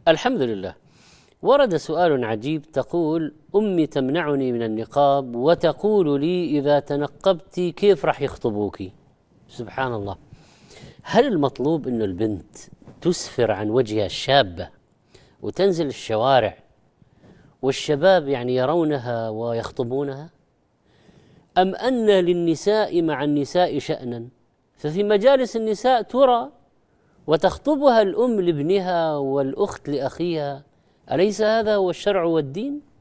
الحمد لله. ورد سؤال عجيب، تقول: أمي تمنعني من النقاب وتقول لي إذا تنقبت كيف راح يخطبوك؟ سبحان الله. هل المطلوب أن البنت تسفر عن وجهها الشابة وتنزل الشوارع والشباب يعني يرونها ويخطبونها؟ أم أن للنساء مع النساء شأنا، ففي مجالس النساء ترى وتخطبها الأم لابنها والأخت لأخيها؟ أليس هذا هو الشرع والدين؟